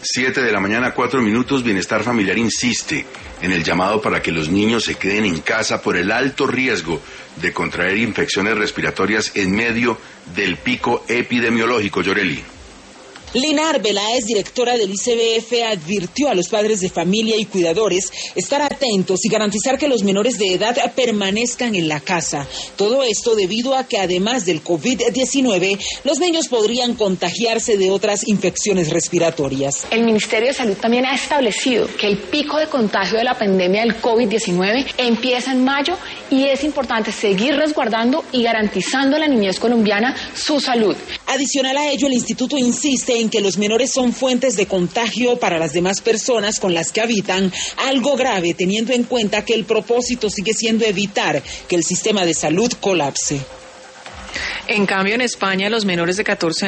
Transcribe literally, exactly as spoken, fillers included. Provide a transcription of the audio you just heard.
Siete de la mañana, cuatro minutos. Bienestar Familiar insiste en el llamado para que los niños se queden en casa por el alto riesgo de contraer infecciones respiratorias en medio del pico epidemiológico. Yoreli. Lina Arbeláez, directora del I C B F, advirtió a los padres de familia y cuidadores estar atentos y garantizar que los menores de edad permanezcan en la casa. Todo esto debido a que además del COVID diecinueve, los niños podrían contagiarse de otras infecciones respiratorias. El Ministerio de Salud también ha establecido que el pico de contagio de la pandemia del COVID diecinueve empieza en mayo y es importante seguir resguardando y garantizando a la niñez colombiana su salud. Adicional a ello, el instituto insiste en que los menores son fuentes de contagio para las demás personas con las que habitan, algo grave teniendo en cuenta que el propósito sigue siendo evitar que el sistema de salud colapse. En cambio, en España, los menores de catorce